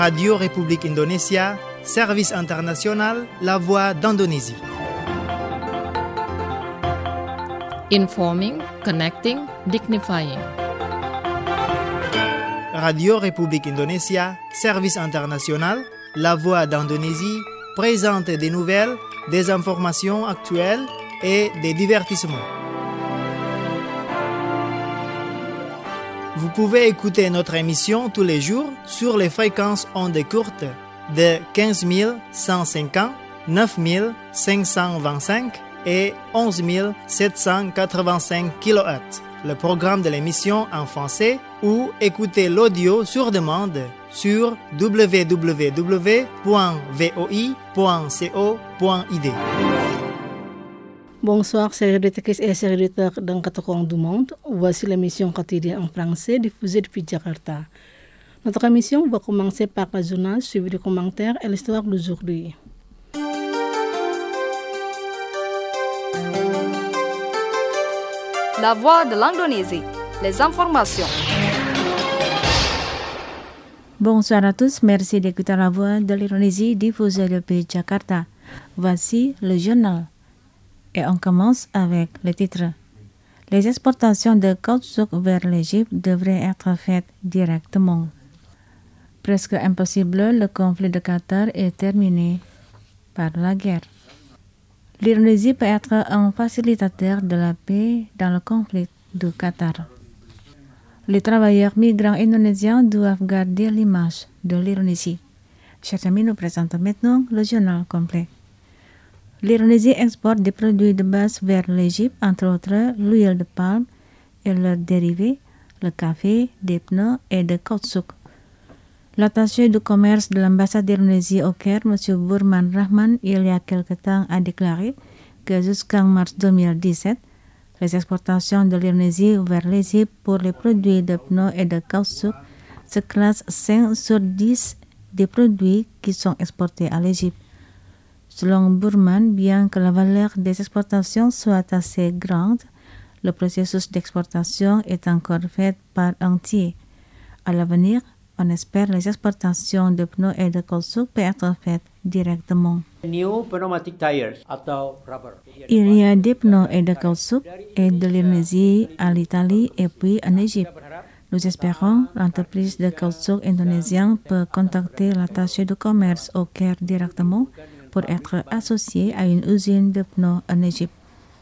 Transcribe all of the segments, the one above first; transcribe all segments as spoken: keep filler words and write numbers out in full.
Radio République Indonésia, Service International, La Voix d'Indonésie. Informing, connecting, dignifying. Radio République Indonésia, Service International, La Voix d'Indonésie présente des nouvelles, des informations actuelles et des divertissements. Vous pouvez écouter notre émission tous les jours sur les fréquences ondes courtes de quinze mille cent cinquante, neuf mille cinq cent vingt-cinq et onze mille sept cent quatre-vingt-cinq kilohertz. Le programme de l'émission en français ou écouter l'audio sur demande sur w w w point v o i point co point i d. Bonsoir, chers auditeurs et auditeurs d'un quatre coins du monde. Voici l'émission quotidienne en français diffusée depuis Jakarta. Notre émission va commencer par le journal suivi de commentaires et l'histoire d'aujourd'hui. La Voix de l'Indonésie, les informations. Bonsoir à tous, merci d'écouter La Voix de l'Indonésie diffusée depuis Jakarta. Voici le journal. Et on commence avec le titre. Les exportations de caoutchouc vers l'Égypte devraient être faites directement. Presque impossible, le conflit de Qatar est terminé par la guerre. L'Indonésie peut être un facilitateur de la paix dans le conflit du Qatar. Les travailleurs migrants indonésiens doivent garder l'image de l'Indonésie. Chers amis, nous présentons maintenant le journal complet. L'Indonésie exporte des produits de base vers l'Égypte, entre autres l'huile de palme et leurs dérivés, le café, des pneus et des caoutchouc. L'attaché du commerce de l'ambassade d'Indonésie au Caire, M. Burman Rahman, il y a quelque temps, a déclaré que jusqu'en mars deux mille dix-sept, les exportations de l'Indonésie vers l'Égypte pour les produits de pneus et de caoutchouc se classent cinq sur dix des produits qui sont exportés à l'Égypte. Selon Burman, bien que la valeur des exportations soit assez grande, le processus d'exportation est encore fait par un tiers. À l'avenir, on espère les exportations de pneus et de caoutchouc peuvent être faites directement. Il y a des pneus et de caoutchouc et de l'Indonésie à l'Italie et puis en Égypte. Nous espérons l'entreprise de caoutchouc indonésienne peut contacter l'attaché du commerce au Caire directement pour être associé à une usine de pneus en Égypte.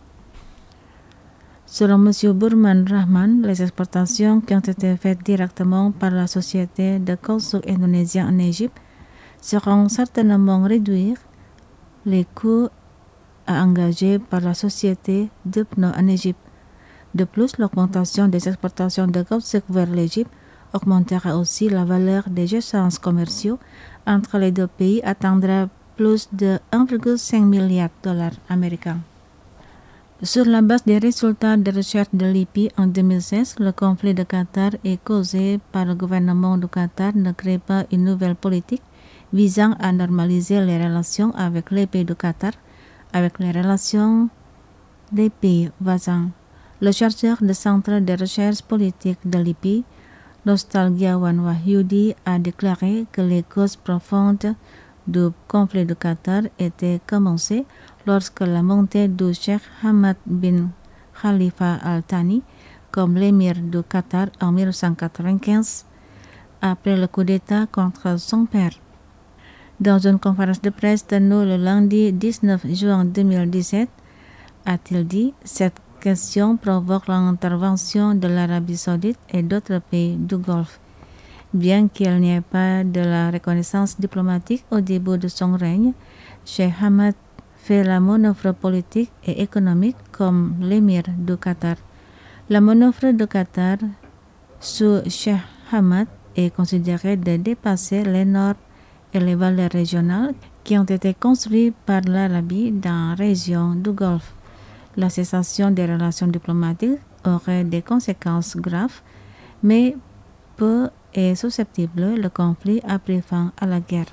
Selon M. Burman Rahman, les exportations qui ont été faites directement par la société de caoutchouc indonésien en Égypte seront certainement réduire les coûts à engager par la société de pneus en Égypte. De plus, l'augmentation des exportations de caoutchouc vers l'Égypte augmentera aussi la valeur des échanges commerciaux entre les deux pays, atteindra plus de un virgule cinq milliard de dollars américains. Sur la base des résultats de recherche de l'I P I en deux mille seize, le conflit de Qatar est causé par le gouvernement du Qatar ne crée pas une nouvelle politique visant à normaliser les relations avec les pays du Qatar, avec les relations des pays voisins. Le chercheur du Centre de recherche politique de l'I P I, Nostalgiawan Wahyudi, a déclaré que les causes profondes du conflit du Qatar était commencé lorsque la montée du Cheikh Hamad bin Khalifa Al Thani comme l'émir du Qatar en mille neuf cent quatre-vingt-quinze, après le coup d'État contre son père. Dans une conférence de presse tenue le lundi dix-neuf juin deux mille dix-sept, a-t-il dit, cette question provoque l'intervention de l'Arabie saoudite et d'autres pays du Golfe. Bien qu'il n'y ait pas de la reconnaissance diplomatique au début de son règne, Cheikh Hamad fait la manœuvre politique et économique comme l'émir du Qatar. La manœuvre du Qatar sous Cheikh Hamad est considérée de dépasser les normes et les valeurs régionales qui ont été construites par l'Arabie dans la région du Golfe. La cessation des relations diplomatiques aurait des conséquences graves, mais peu est susceptible, le conflit a pris fin à la guerre.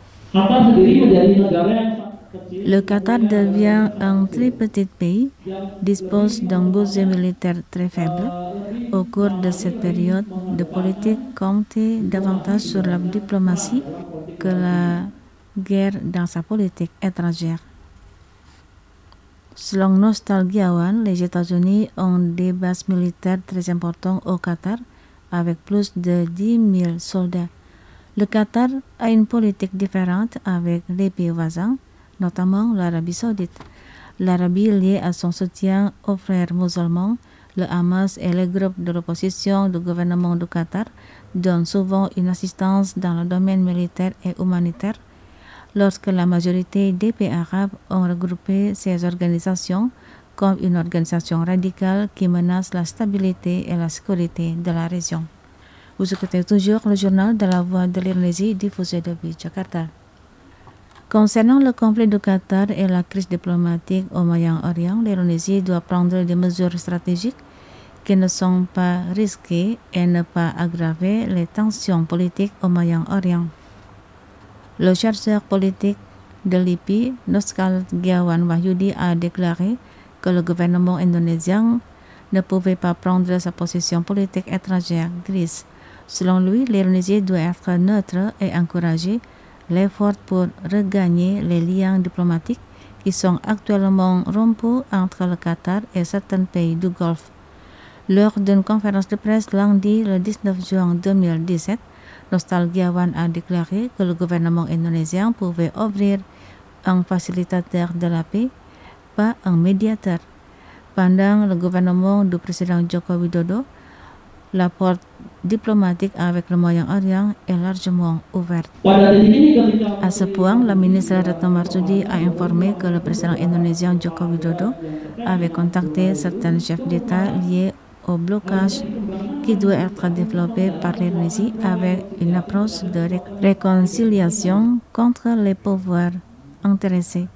Le Qatar devient un très petit pays, dispose d'un budget militaire très faible. Au cours de cette période, de politique comptait davantage sur la diplomatie que que la guerre dans sa politique étrangère. Selon Nostalgiawan, les États-Unis ont des bases militaires très importantes au Qatar, avec plus de dix mille soldats. Le Qatar a une politique différente avec les pays voisins, notamment l'Arabie saoudite. L'Arabie, liée à son soutien aux frères musulmans, le Hamas et les groupes de l'opposition du gouvernement du Qatar, donnent souvent une assistance dans le domaine militaire et humanitaire. Lorsque la majorité des pays arabes ont regroupé ces organisations comme une organisation radicale qui menace la stabilité et la sécurité de la région. Vous écoutez toujours le journal de la Voix de l'Indonésie diffusé depuis Jakarta. Concernant le conflit du Qatar et la crise diplomatique au Moyen-Orient, l'Indonésie doit prendre des mesures stratégiques qui ne sont pas risquées et ne pas aggraver les tensions politiques au Moyen-Orient. Le chercheur politique de l'I P I, Nostalgiawan Wahyudi, a déclaré que le gouvernement indonésien ne pouvait pas prendre sa position politique étrangère grise. Selon lui, l'Indonésie doit être neutre et encourager l'effort pour regagner les liens diplomatiques qui sont actuellement rompus entre le Qatar et certains pays du Golfe. Lors d'une conférence de presse lundi le dix-neuf juin deux mille dix-sept, Nostalgiawan a déclaré que le gouvernement indonésien pouvait offrir un facilitateur de la paix, pas un médiateur. Pendant le gouvernement du président Joko Widodo, la porte diplomatique avec le Moyen-Orient est largement ouverte. À ce point, la ministre Retno Marsudi a informé que le président indonésien Joko Widodo avait contacté certains chefs d'État liés au blocage qui doit être développé par l'Indonésie avec une approche de ré- réconciliation contre les pouvoirs intéressés.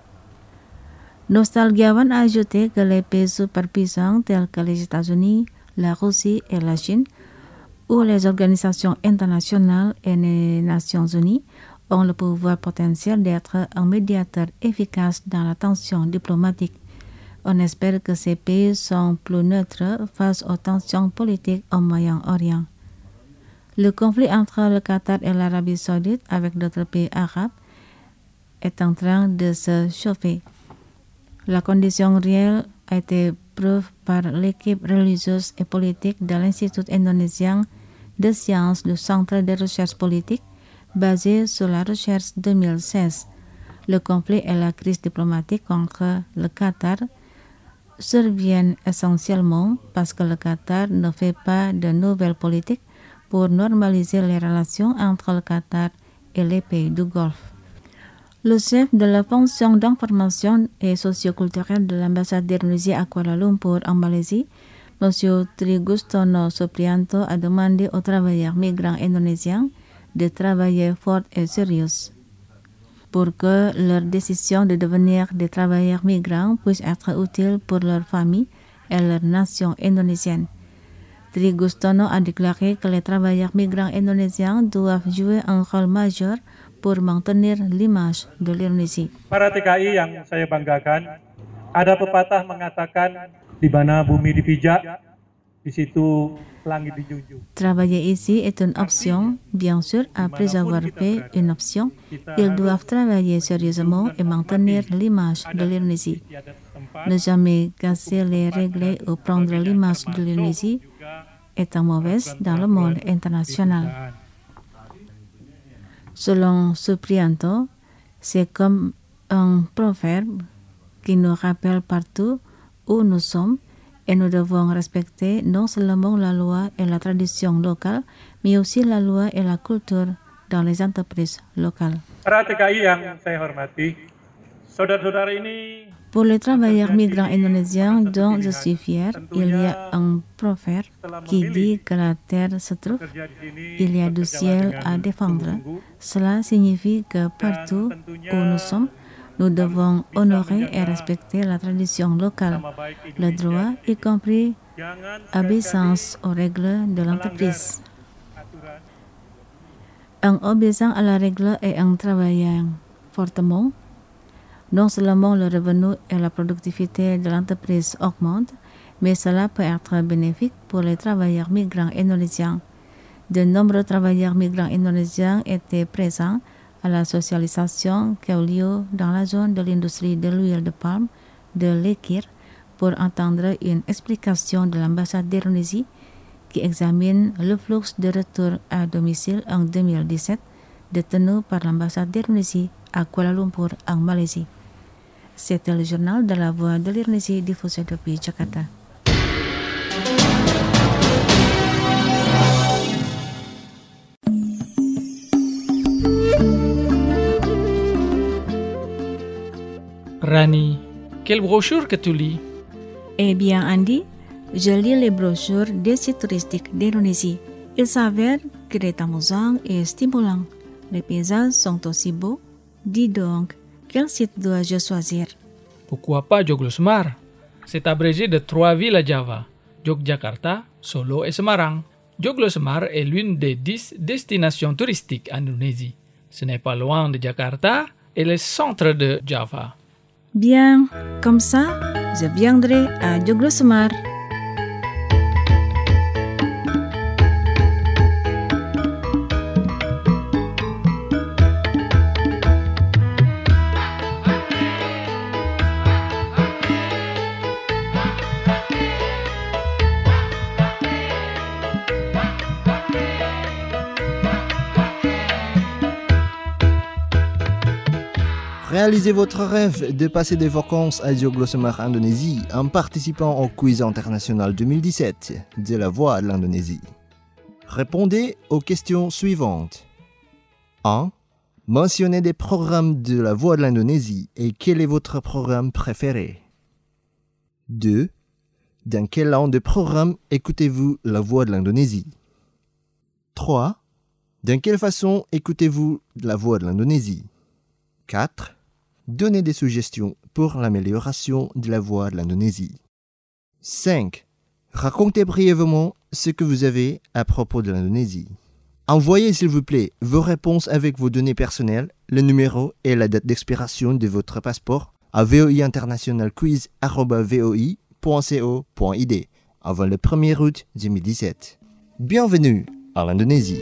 Nostalgiawan a ajouté que les pays superpuissants tels que les États-Unis, la Russie et la Chine, ou les organisations internationales et les Nations Unies, ont le pouvoir potentiel d'être un médiateur efficace dans la tension diplomatique. On espère que ces pays sont plus neutres face aux tensions politiques au Moyen-Orient. Le conflit entre le Qatar et l'Arabie saoudite avec d'autres pays arabes est en train de se chauffer. La condition réelle a été preuve par l'équipe religieuse et politique de l'Institut indonésien de sciences du Centre de recherche politique basé sur la recherche deux mille seize. Le conflit et la crise diplomatique contre le Qatar surviennent essentiellement parce que le Qatar ne fait pas de nouvelles politiques pour normaliser les relations entre le Qatar et les pays du Golfe. Le chef de la fonction d'information et socioculturelle de l'ambassade d'Indonésie à Kuala Lumpur en Malaisie, M. Trigustono Suprianto, a demandé aux travailleurs migrants indonésiens de travailler fort et sérieux pour que leur décision de devenir des travailleurs migrants puisse être utile pour leur famille et leur nation indonésienne. Trigustono a déclaré que les travailleurs migrants indonésiens doivent jouer un rôle majeur pour maintenir l'image de l'Indonésie. Para T K I yang saya banggakan, ada pepatah mengatakan di mana bumi dipijak, di situ langit dijunjung. Travailler ici est une option. Bien sûr, après avoir fait une option, ils doivent travailler sérieusement et maintenir l'image de l'Indonésie. Ne jamais casser les règles ou prendre l'image de l'Indonésie étant mauvaise dans le monde international. Selon Suprianto, c'est comme un proverbe qui nous rappelle partout où nous sommes et nous devons respecter non seulement la loi et la tradition locale, mais aussi la loi et la culture dans les entreprises locales. Para T K I yang saya hormati, saudara-saudara ini. Pour les travailleurs migrants indonésiens dont je suis fier, il y a un proverbe qui dit que la terre se trouve, il y a du ciel à défendre. Cela signifie que partout où nous sommes, nous devons honorer et respecter la tradition locale, le droit, y compris obéissance aux règles de l'entreprise. En obéissant à la règle et en travaillant fortement, non seulement le revenu et la productivité de l'entreprise augmentent, mais cela peut être bénéfique pour les travailleurs migrants indonésiens. De nombreux travailleurs migrants indonésiens étaient présents à la socialisation qui a eu lieu dans la zone de l'industrie de l'huile de palme de l'Ekir pour entendre une explication de l'ambassade d'Indonésie qui examine le flux de retour à domicile en deux mille dix-sept détenu par l'ambassade d'Indonésie à Kuala Lumpur en Malaisie. C'était le journal de la Voix de l'Indonésie diffusé depuis Jakarta. Rani, quelle brochure que tu lis? Eh bien, Andy, je lis les brochures des sites touristiques d'Indonésie. Il s'avère que c'est amusant et stimulant. Les paysages sont aussi beaux. Dis donc, quel site dois-je choisir? Pourquoi pas Joglosemar? C'est abrégé de trois villes à Java, Yogyakarta, Solo et Semarang. Joglosemar est l'une des dix destinations touristiques en Indonésie. Ce n'est pas loin de Jakarta et le centre de Java. Bien, comme ça, je viendrai à Joglosemar. Réalisez votre rêve de passer des vacances à Joglosemar, Indonésie, en participant au quiz international deux mille dix-sept de la Voix de l'Indonésie. Répondez aux questions suivantes. un. Mentionnez des programmes de la Voix de l'Indonésie et quel est votre programme préféré. deux. Dans quel an de programme écoutez-vous la Voix de l'Indonésie. trois. Dans quelle façon écoutez-vous la Voix de l'Indonésie. quatre. Donnez des suggestions pour l'amélioration de la voix de l'Indonésie. cinq. Racontez brièvement ce que vous avez à propos de l'Indonésie. Envoyez s'il vous plaît vos réponses avec vos données personnelles, le numéro et la date d'expiration de votre passeport à voiinternationalquiz arobase voi point co point id avant le premier août deux mille dix-sept. Bienvenue à l'Indonésie.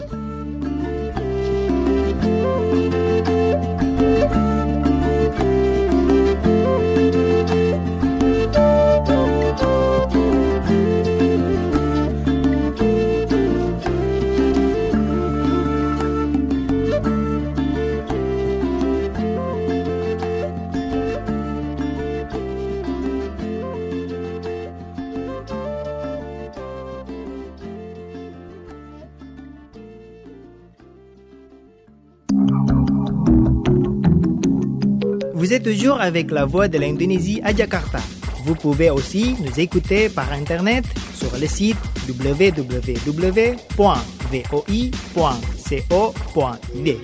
Vous êtes toujours avec la Voix de l'Indonésie à Jakarta. Vous pouvez aussi nous écouter par Internet sur le site w w w point voi point co point id.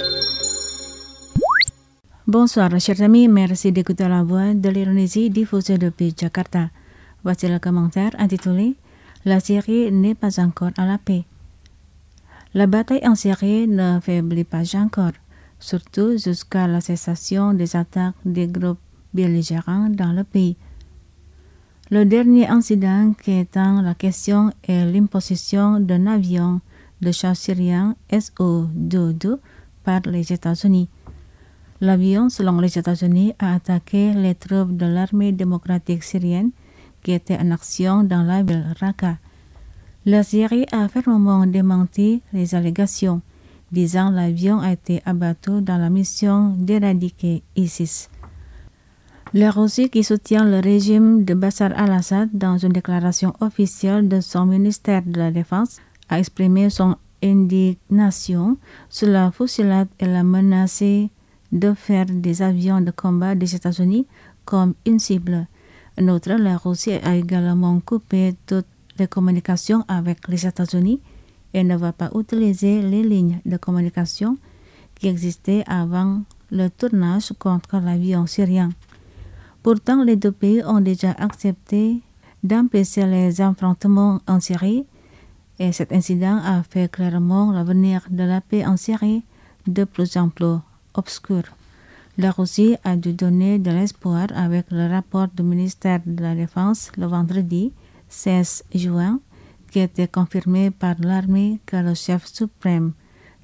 Bonsoir, chers amis. Merci d'écouter la Voix de l'Indonésie diffusée depuis Jakarta. Voici le commentaire intitulé « La Syrie n'est pas encore à la paix ». La bataille en Syrie ne faiblit pas encore, surtout jusqu'à la cessation des attaques des groupes belligérants dans le pays. Le dernier incident qui étend la question est l'imposition d'un avion de chasse syrien S O douze par les États-Unis. L'avion, selon les États-Unis, a attaqué les troupes de l'armée démocratique syrienne qui étaient en action dans la ville Raqqa. La Syrie a fermement démenti les allégations, disant l'avion a été abattu dans la mission d'éradiquer ISIS. La Russie, qui soutient le régime de Bachar al-Assad dans une déclaration officielle de son ministère de la Défense, a exprimé son indignation sur la fusillade et l'a menacé de faire des avions de combat des États-Unis comme une cible. En outre, la Russie a également coupé toutes les communications avec les États-Unis et ne va pas utiliser les lignes de communication qui existaient avant le tournage contre l'avion syrien. Pourtant, les deux pays ont déjà accepté d'empêcher les affrontements en Syrie et cet incident a fait clairement l'avenir de la paix en Syrie de plus en plus obscur. La Russie a dû donner de l'espoir avec le rapport du ministère de la Défense le vendredi seize juin qui était confirmé par l'armée que le chef suprême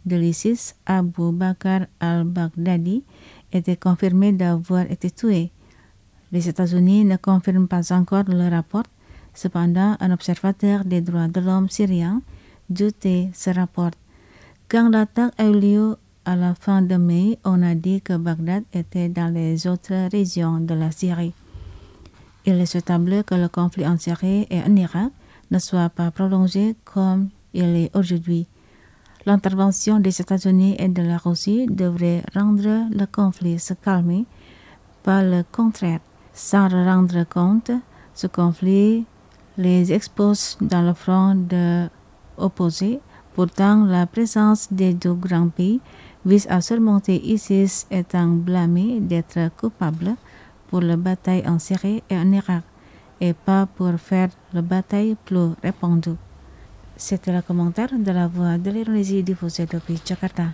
de l'ISIS, Abu Bakr al-Baghdadi, était confirmé d'avoir été tué. Les États-Unis ne confirment pas encore le rapport. Cependant, un observateur des droits de l'homme syrien doutait ce rapport. Quand l'attaque a eu lieu à la fin de mai, on a dit que Bagdad était dans les autres régions de la Syrie. Il est souhaitable que le conflit en Syrie et en Irak ne soit pas prolongé comme il est aujourd'hui. L'intervention des États-Unis et de la Russie devrait rendre le conflit se calmer, pas le contraire. Sans rendre compte, ce conflit les expose dans le front de opposé. Pourtant, la présence des deux grands pays vise à surmonter ISIS étant blâmé d'être coupable pour la bataille en Syrie et en Irak et pas pour faire la bataille plus répandue. C'était le commentaire de la Voix de l'Indonésie diffusé depuis Jakarta.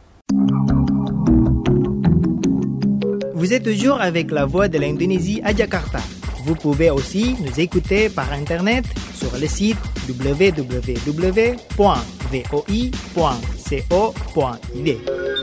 Vous êtes toujours avec la Voix de l'Indonésie à Jakarta. Vous pouvez aussi nous écouter par Internet sur le site w w w point v o i point co point i d.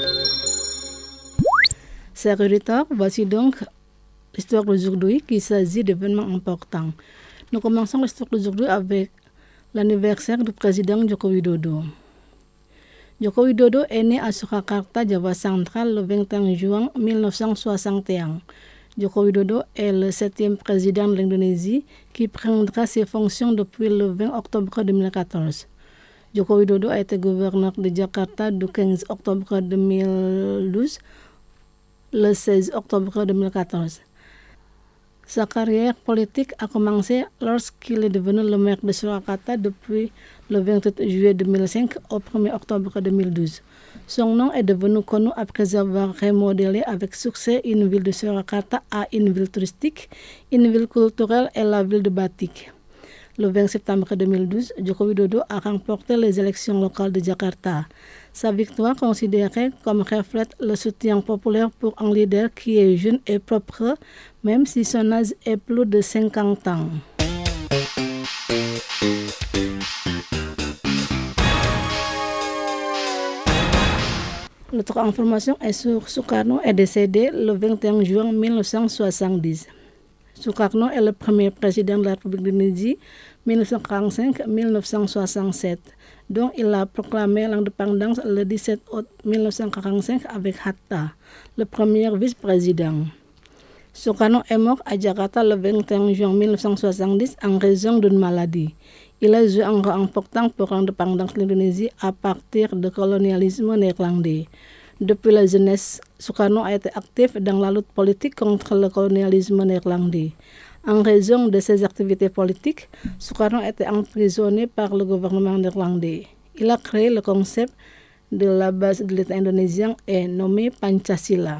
Chers auditeurs, voici donc l'histoire d'aujourd'hui qui s'agit d'événements importants. Nous commençons l'histoire d'aujourd'hui avec l'anniversaire du président Joko Widodo. Joko Widodo est né à Surakarta, Java central, le vingt et un juin mille neuf cent soixante et un. Joko Widodo est le septième président de l'Indonésie qui prendra ses fonctions depuis le vingt octobre deux mille quatorze. Joko Widodo a été gouverneur de Jakarta du quinze octobre deux mille douze le seize octobre deux mille quatorze. Sa carrière politique a commencé lorsqu'il est devenu le maire de Surakarta depuis le vingt-huit juillet deux mille cinq au premier octobre deux mille douze. Son nom est devenu connu après avoir remodélé avec succès une ville de Surakarta à une ville touristique, une ville culturelle et la ville de batik. Le vingt septembre deux mille douze, Joko Widodo a remporté les élections locales de Jakarta. Sa victoire, considérée comme reflète le soutien populaire pour un leader qui est jeune et propre, même si son âge est plus de cinquante ans. L'autre information est sur Sukarno est décédé le vingt et un juin mille neuf cent soixante-dix. Sukarno est le premier président de la République d'Indonésie mille neuf cent quarante-cinq à mille neuf cent soixante-sept, dont il a proclamé l'indépendance le dix-sept août mille neuf cent quarante-cinq avec Hatta, le premier vice-président. Sukarno est mort à Jakarta le vingt et un juin mille neuf cent soixante-dix en raison d'une maladie. Il a joué un rôle important pour l'indépendance de l'Indonésie à partir du colonialisme néerlandais. Depuis la jeunesse, Sukarno a été actif dans la lutte politique contre le colonialisme néerlandais. En raison de ses activités politiques, Sukarno a été emprisonné par le gouvernement néerlandais. Il a créé le concept de la base de l'État indonésien et nommé Pancasila.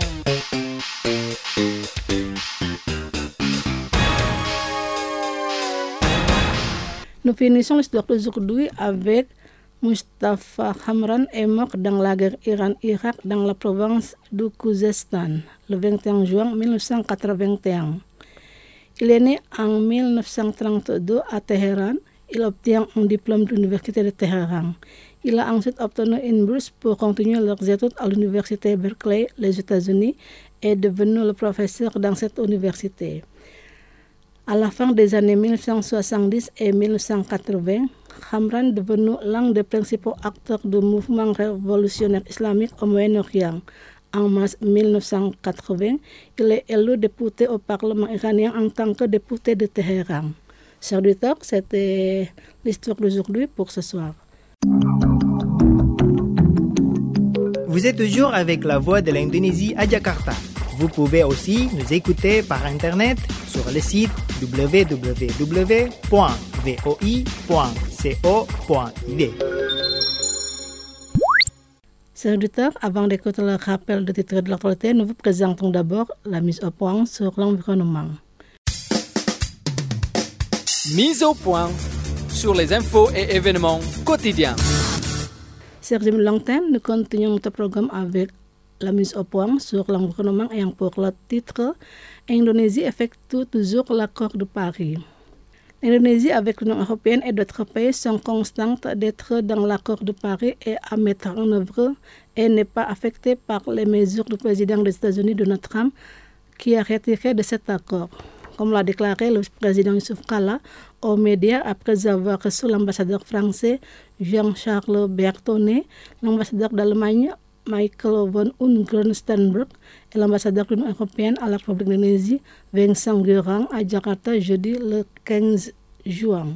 Nous finissons l'histoire d'aujourd'hui avec Mustafa Hamran est mort dans la guerre Iran-Irak dans la province du Khuzestan le vingt et un juin mille neuf cent quatre-vingt-un. Il est né en mille neuf cent trente-deux à Téhéran. Il obtient un diplôme de l'université de Téhéran. Il a ensuite obtenu une bourse pour continuer leurs études à l'université Berkeley, les États-Unis, et est devenu le professeur dans cette université. À la fin des années mille neuf cent soixante-dix et mille neuf cent quatre-vingts, Hamran est devenu l'un des principaux acteurs du mouvement révolutionnaire islamique au Moyen-Orient. En mars mille neuf cent quatre-vingts, il est élu député au Parlement iranien en tant que député de Téhéran. Chers auditeurs, c'était l'histoire d'aujourd'hui pour ce soir. Vous êtes toujours avec la Voix de l'Indonésie à Jakarta. Vous pouvez aussi nous écouter par Internet sur le site w w w point v o i point co point i d. Chers auditeurs, avant d'écouter le rappel de titre de l'actualité, nous vous présentons d'abord la mise au point sur l'environnement. Mise au point sur les infos et événements quotidiens. Chers amis de l'antenne, nous continuons notre programme avec la mise au point sur l'environnement ayant pour le titre « Indonésie effectue toujours l'accord de Paris ». L'Indonésie, avec l'Union européenne et d'autres pays, sont constantes d'être dans l'accord de Paris et à mettre en œuvre et n'est pas affectée par les mesures du président des États-Unis, Donald Trump, qui a retiré de cet accord. Comme l'a déclaré le président Youssouf Kalla aux médias après avoir reçu l'ambassadeur français Jean-Charles Bertone, l'ambassadeur d'Allemagne Michael von Ungern-Sternberg et l'ambassadeur de l'Union européenne à la République d'Indonésie Vincent Guerrang à Jakarta jeudi le quinze juin.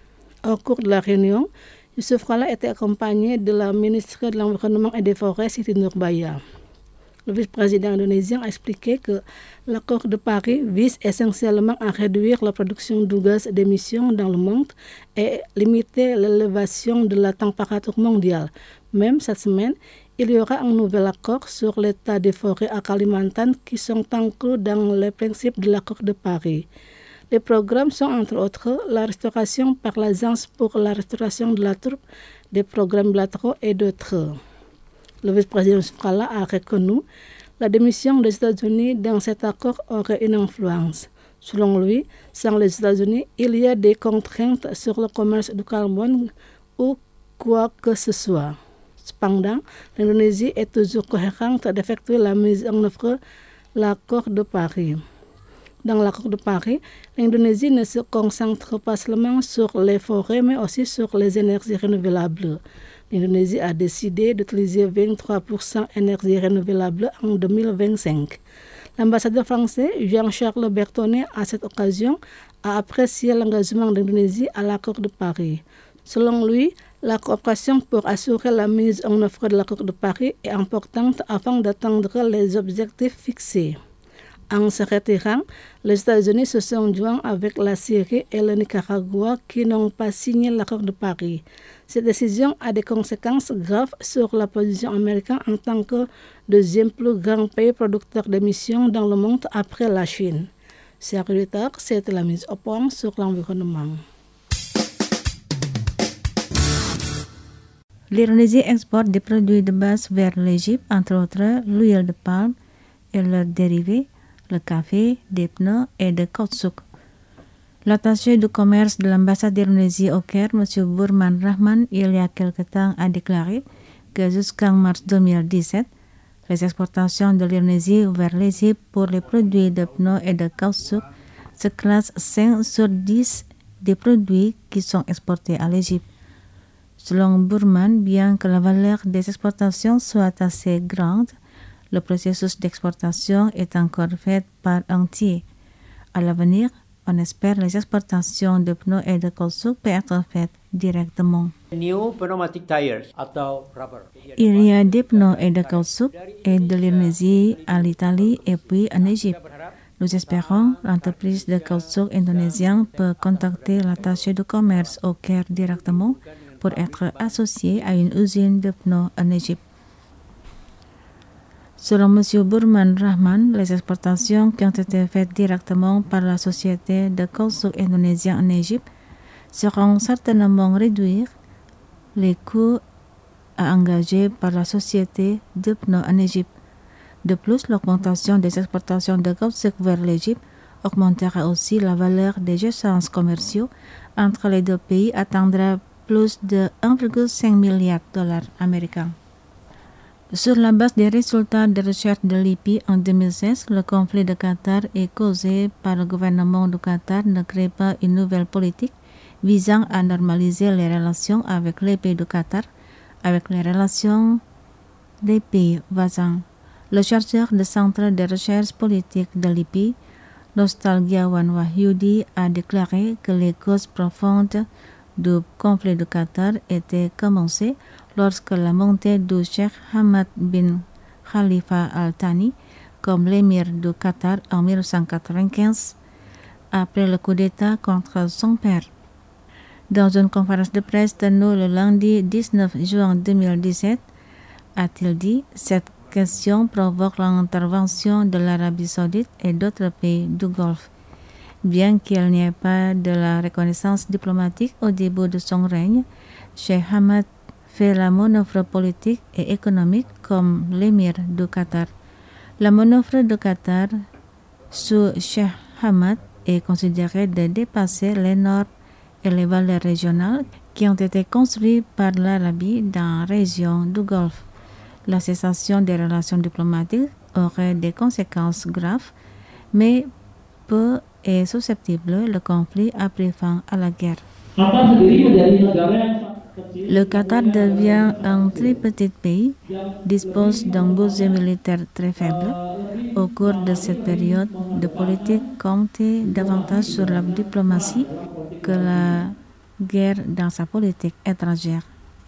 Au cours de la réunion, Youssouf Kalla était accompagné de la ministre de l'Environnement et des Forêts Siti Nurbaya. Le vice-président indonésien a expliqué que l'accord de Paris vise essentiellement à réduire la production de gaz d'émission dans le monde et limiter l'élévation de la température mondiale. Même cette semaine, il y aura un nouvel accord sur l'état des forêts à Kalimantan qui sont inclus dans les principes de l'accord de Paris. Les programmes sont entre autres la restauration par l'Agence pour la restauration de la tourbe, des programmes bilatéraux et d'autres. Le vice-président Kalla a reconnu la démission des États-Unis dans cet accord aurait une influence. Selon lui, sans les États-Unis, il y a des contraintes sur le commerce du carbone ou quoi que ce soit. Cependant, l'Indonésie est toujours cohérente d'effectuer la mise en œuvre de l'accord de Paris. Dans l'accord de Paris, l'Indonésie ne se concentre pas seulement sur les forêts, mais aussi sur les énergies renouvelables. L'Indonésie a décidé d'utiliser vingt-trois pour cent d'énergie renouvelable en deux mille vingt-cinq. L'ambassadeur français Jean-Charles Bertone, à cette occasion, a apprécié l'engagement de l'Indonésie à l'accord de Paris. Selon lui, la coopération pour assurer la mise en œuvre de l'accord de Paris est importante afin d'atteindre les objectifs fixés. En se retirant, les États-Unis se sont joints avec la Syrie et le Nicaragua qui n'ont pas signé l'accord de Paris. Cette décision a des conséquences graves sur la position américaine en tant que deuxième plus grand pays producteur d'émissions dans le monde après la Chine. Chers auditeurs, c'est la mise au point sur l'environnement. L'Indonésie exporte des produits de base vers l'Égypte, entre autres l'huile de palme et leurs dérivés, le café, des pneus et de caoutchouc. L'attaché du commerce de l'ambassade d'Indonésie au Caire, M. Burman Rahman, il y a quelque temps, a déclaré que jusqu'en mars deux mille dix-sept, les exportations de l'Indonésie vers l'Égypte pour les produits de pneus et de caoutchouc se classent cinq sur dix des produits qui sont exportés à l'Égypte. Selon Burman, bien que la valeur des exportations soit assez grande, le processus d'exportation est encore fait par un tiers. À l'avenir, on espère les exportations de pneus et de caoutchouc peuvent être faites directement. Il y a des pneus et de caoutchouc et de l'Indonésie à l'Italie et puis en Égypte. Nous espérons l'entreprise de caoutchouc indonésienne peut contacter l'attaché de commerce au Caire directement pour être associé à une usine de pneus en Égypte. Selon M. Burman Rahman, les exportations qui ont été faites directement par la société de caoutchouc indonésien en Égypte seront certainement réduire les coûts à engager par la société de pneus en Égypte. De plus, l'augmentation des exportations de caoutchouc vers l'Égypte augmentera aussi la valeur des échanges commerciaux entre les deux pays, atteindra plus de un virgule cinq milliard de dollars américains. Sur la base des résultats de recherche de l'I P I en deux mille seize, le conflit de Qatar est causé par le gouvernement du Qatar ne crée pas une nouvelle politique visant à normaliser les relations avec les pays du Qatar, avec les relations des pays voisins. Le chercheur du Centre de recherche politique de l'I P I, Nostalgiawan Wahyudi, a déclaré que les causes profondes du conflit du Qatar étaient commencées lorsque la montée du Cheikh Hamad bin Khalifa Al Thani comme l'émir du Qatar en mille neuf cent quatre-vingt-quinze, après le coup d'État contre son père. Dans une conférence de presse tenue le lundi dix-neuf juin deux mille dix-sept, a-t-il dit, cette question provoque l'intervention de l'Arabie saoudite et d'autres pays du Golfe. Bien qu'il n'y ait pas de la reconnaissance diplomatique au début de son règne, Cheikh Hamad fait la manœuvre politique et économique comme l'émir du Qatar. La manœuvre du Qatar sous Cheikh Hamad est considéré de dépasser les normes et les valeurs régionales qui ont été construites par l'Arabie dans la région du Golfe. La cessation des relations diplomatiques aurait des conséquences graves, mais peu est susceptible, le conflit a pris fin à la guerre. Le Qatar devient un très petit pays, dispose d'un budget militaire très faible. Au cours de cette période, de politique comptait davantage sur la diplomatie que la guerre dans sa politique étrangère.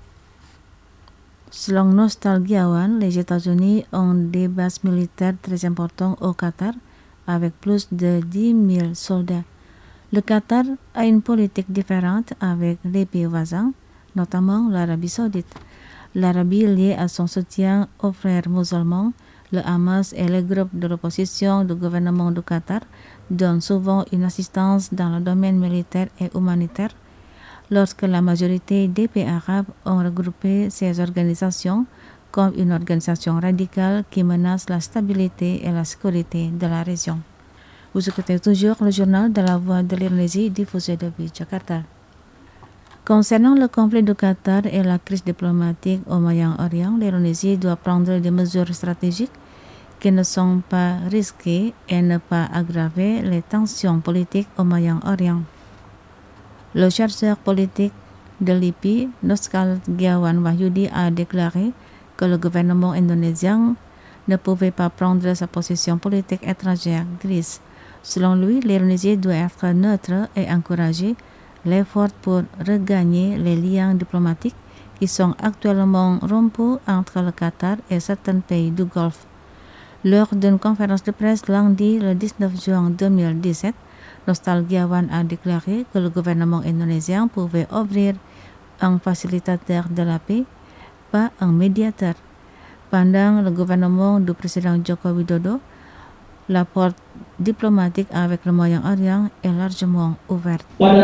Selon Nostalgia One, les États-Unis ont des bases militaires très importantes au Qatar, avec plus de dix mille soldats. Le Qatar a une politique différente avec les pays voisins, notamment l'Arabie saoudite. L'Arabie, liée à son soutien aux frères musulmans, le Hamas et les groupes de l'opposition du gouvernement du Qatar, donne souvent une assistance dans le domaine militaire et humanitaire. Lorsque la majorité des pays arabes ont regroupé ces organisations comme une organisation radicale qui menace la stabilité et la sécurité de la région. Vous écoutez toujours le journal de la Voix de l'Indonésie diffusé depuis Jakarta. Concernant le conflit du Qatar et la crise diplomatique au Moyen-Orient, l'Indonésie doit prendre des mesures stratégiques qui ne sont pas risquées et ne pas aggraver les tensions politiques au Moyen-Orient. Le chercheur politique de l'I P I, Nostalgiawan Wahyudi, a déclaré que le gouvernement indonésien ne pouvait pas prendre sa position politique étrangère grise. Selon lui, l'Indonésie doit être neutre et encourager l'effort pour regagner les liens diplomatiques qui sont actuellement rompus entre le Qatar et certains pays du Golfe. Lors d'une conférence de presse lundi le dix-neuf juin deux mille dix-sept, Nostalgiawan a déclaré que le gouvernement indonésien pouvait offrir un facilitateur de la paix, pas un médiateur. Pendant le gouvernement du président Joko Widodo, la porte diplomatique avec le Moyen-Orient est largement ouverte.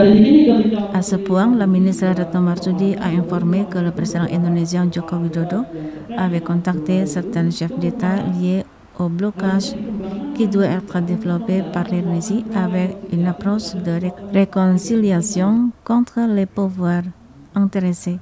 À ce point, la ministre Retno Marsudi a informé que le président indonésien Joko Widodo avait contacté certains chefs d'État liés au blocage qui doit être développé par l'Indonésie avec une approche de ré- réconciliation contre les pouvoirs intéressés.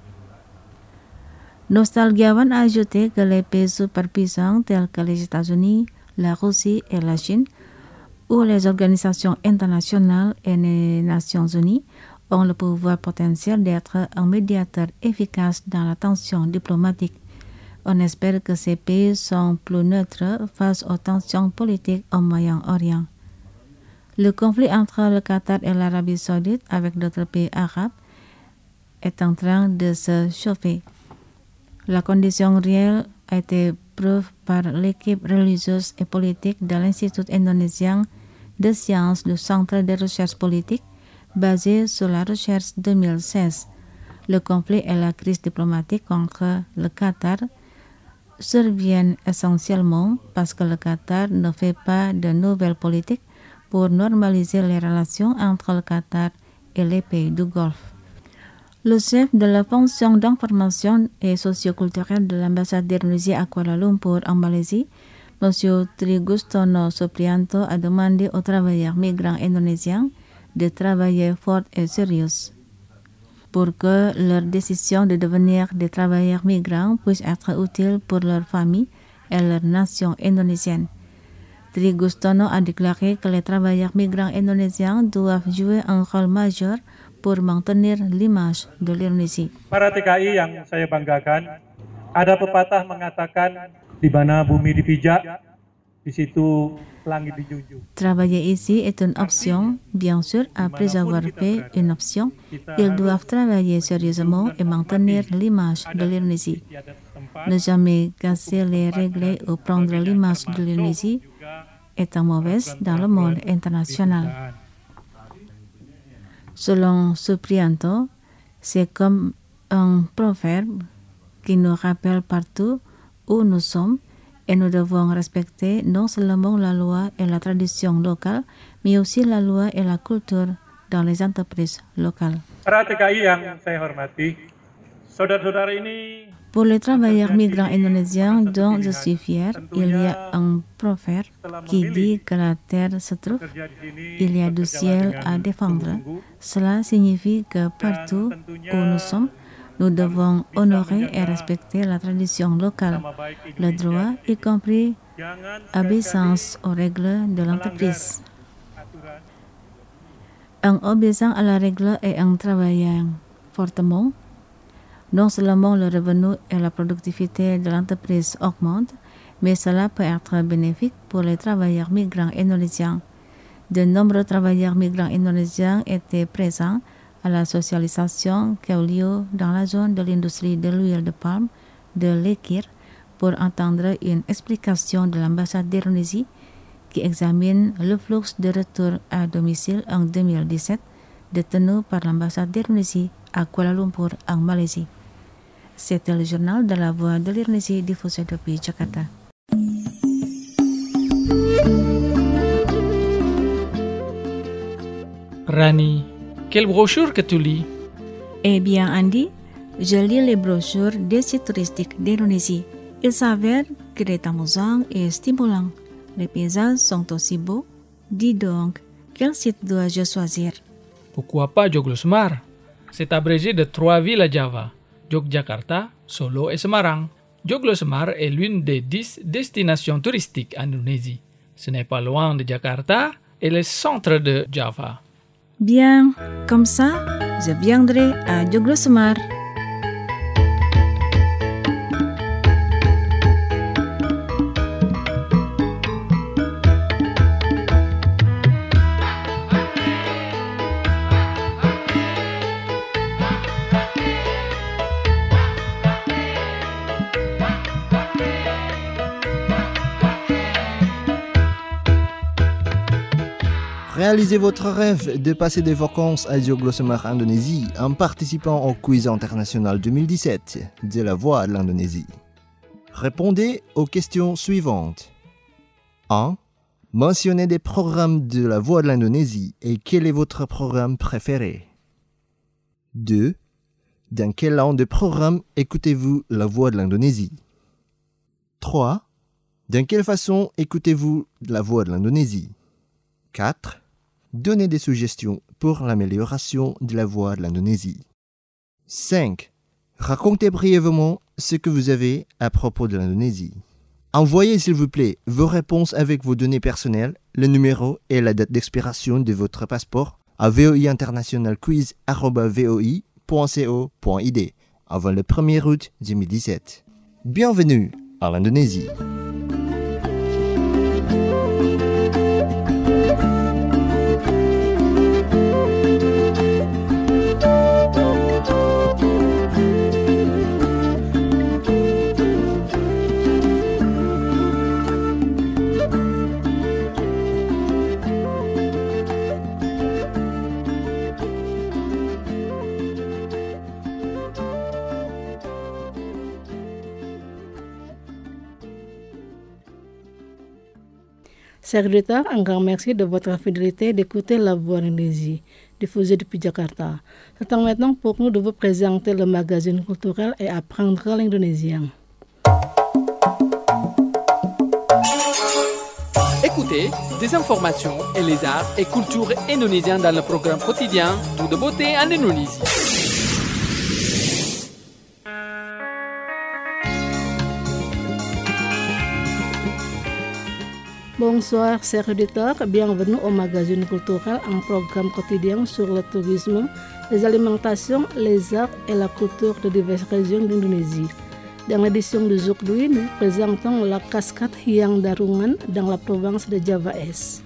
Nostalgiawan a ajouté que les pays superpuissants tels que les États-Unis, la Russie et la Chine, ou les organisations internationales et les Nations Unies, ont le pouvoir potentiel d'être un médiateur efficace dans la tension diplomatique. On espère que ces pays sont plus neutres face aux tensions politiques au Moyen-Orient. Le conflit entre le Qatar et l'Arabie saoudite avec d'autres pays arabes est en train de se chauffer. La condition réelle a été preuve par l'équipe religieuse et politique de l'Institut indonésien de sciences du Centre de recherche politique basé sur la recherche deux mille seize. Le conflit et la crise diplomatique contre le Qatar surviennent essentiellement parce que le Qatar ne fait pas de nouvelles politiques pour normaliser les relations entre le Qatar et les pays du Golfe. Le chef de la fonction d'information et socioculturelle de l'ambassade d'Indonésie à Kuala Lumpur en Malaisie, M. Trigustono Suprianto, a demandé aux travailleurs migrants indonésiens de travailler fort et sérieux pour que leur décision de devenir des travailleurs migrants puisse être utile pour leur famille et leur nation indonésienne. Trigustono a déclaré que les travailleurs migrants indonésiens doivent jouer un rôle majeur pour maintenir l'image de l'Indonésie. Para T K I yang saya banggakan, ada pepatah mengatakan di mana bumi dipijak, di situ langit dijunjung. Travailler ici est une option. Bien sûr, après avoir fait une option, ils doivent travailler sérieusement et maintenir l'image de l'Indonésie. Ne jamais casser les règles ou prendre l'image de l'Indonésie est mauvaise dans le monde international. Selon Suprianto, c'est comme un proverbe qui nous rappelle partout où nous sommes et nous devons respecter non seulement la loi et la tradition locale, mais aussi la loi et la culture dans les entreprises locales. Para T K I yang saya hormati, saudara-saudara ini Pour les travailleurs migrants indonésiens dont je suis fier, il y a un proverbe qui dit que la terre se trouve, il y a du ciel à défendre. Cela signifie que partout où nous sommes, nous devons honorer et respecter la tradition locale, le droit, y compris obéissance aux règles de l'entreprise. En obéissant à la règle et en travaillant fortement, non seulement le revenu et la productivité de l'entreprise augmentent, mais cela peut être bénéfique pour les travailleurs migrants indonésiens. De nombreux travailleurs migrants indonésiens étaient présents à la socialisation qui a eu lieu dans la zone de l'industrie de l'huile de palme de Lekir pour entendre une explication de l'ambassade d'Indonésie qui examine le flux de retour à domicile en deux mille dix-sept détenu par l'ambassade d'Indonésie à Kuala Lumpur en Malaisie. C'était le journal de la Voix de l'Indonésie diffusé depuis Jakarta. Rani, quelle brochure que tu lis? Eh bien, Andy, je lis les brochures des sites touristiques d'Indonésie. Il s'avère qu'il est amusant et stimulant. Les paysages sont aussi beaux. Dis donc, quel site dois-je choisir? Pourquoi pas Joglo Semar? C'est abrégé de trois villes à Java, Yogyakarta, Solo et Semarang. Joglo Semar est l'une des dix destinations touristiques en Indonésie. Ce n'est pas loin de Jakarta et le centre de Java. Bien, comme ça, je viendrai à Joglo Semar. Réalisez votre rêve de passer des vacances à Joglo Semar, Indonésie, en participant au Quiz international deux mille dix-sept de la Voix de l'Indonésie. Répondez aux questions suivantes. un. Mentionnez des programmes de la Voix de l'Indonésie et quel est votre programme préféré. deux. Dans quel an de programme écoutez-vous la Voix de l'Indonésie. trois. Dans quelle façon écoutez-vous la Voix de l'Indonésie. quatre. Donnez des suggestions pour l'amélioration de la voix de l'Indonésie. cinq. Racontez brièvement ce que vous avez à propos de l'Indonésie. Envoyez s'il vous plaît vos réponses avec vos données personnelles, le numéro et la date d'expiration de votre passeport à voiinternationalquiz arobase voi point co point id avant le premier août deux mille dix-sept. Bienvenue à l'Indonésie. Chers auditeurs, un grand merci de votre fidélité d'écouter La Voix de l'Indonésie, diffusée depuis Jakarta. C'est temps maintenant pour nous de vous présenter le magazine culturel et apprendre l'indonésien. Écoutez des informations et les arts et cultures indonésiens dans le programme quotidien Tout de beauté en Indonésie. Bonsoir chers auditeurs, bienvenue au magazine culturel, un programme quotidien sur le tourisme, les alimentations, les arts et la culture de diverses régions d'Indonésie. Dans l'édition d'aujourd'hui, nous présentons la cascade Hyang Darungan dans la province de Java Est.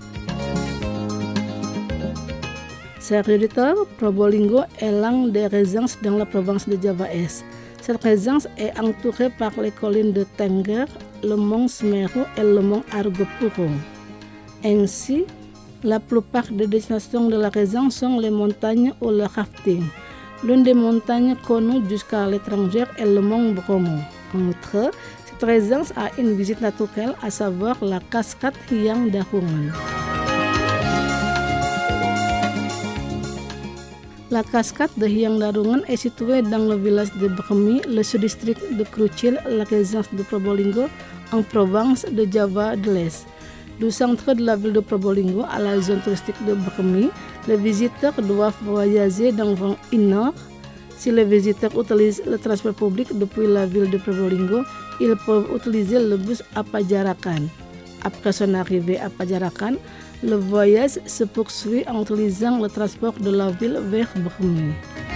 Chers auditeurs, Probolinggo est l'un des résidences dans la province de Java Est. Cette résidence est entourée par les collines de Tengger, le mont Semeru et le mont Argopuro. Ainsi, la plupart des destinations de la région sont les montagnes ou le rafting. L'une des montagnes connues jusqu'à l'étranger est le mont Bromo. En outre, cette résidence a une visite naturelle, à savoir la cascade Hyang Darungan. La cascade de Hyangdarungan est située dans le village de Bremi, le sous-district de Krucil, la résidence de Probolinggo, en province de Java de l'Est. Du centre de la ville de Probolinggo à la zone touristique de Bremi, les visiteurs doivent voyager d'environ une heure. Si les visiteurs utilisent le transport public depuis la ville de Probolinggo, ils peuvent utiliser le bus à Pajarakan. Après son arrivée à Pajarakan, le voyage se poursuit en utilisant le transport de la ville vers Bremi.